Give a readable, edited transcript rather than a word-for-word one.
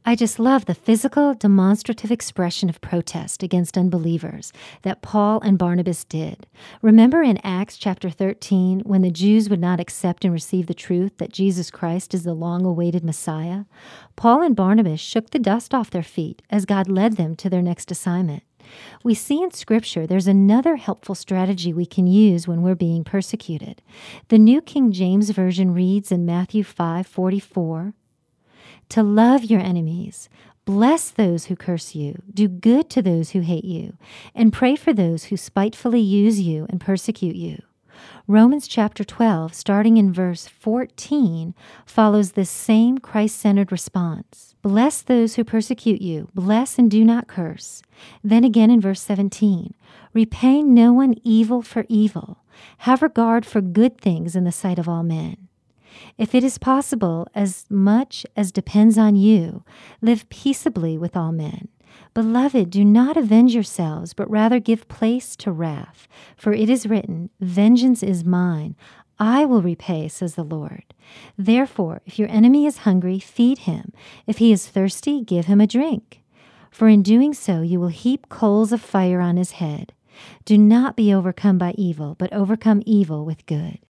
I just love the physical, demonstrative expression of protest against unbelievers that Paul and Barnabas did. Remember in Acts chapter 13, when the Jews would not accept and receive the truth that Jesus Christ is the long-awaited Messiah? Paul and Barnabas shook the dust off their feet as God led them to their next assignment. We see in Scripture there's another helpful strategy we can use when we're being persecuted. The New King James Version reads in Matthew 5:44, to love your enemies, bless those who curse you, do good to those who hate you, and pray for those who spitefully use you and persecute you. Romans chapter 12, starting in verse 14, follows this same Christ-centered response. Bless those who persecute you, bless and do not curse. Then again in verse 17, repay no one evil for evil, have regard for good things in the sight of all men. If it is possible, as much as depends on you, live peaceably with all men. Beloved, do not avenge yourselves, but rather give place to wrath. For it is written, vengeance is mine, I will repay, says the Lord. Therefore, if your enemy is hungry, feed him. If he is thirsty, give him a drink. For in doing so, you will heap coals of fire on his head. Do not be overcome by evil, but overcome evil with good.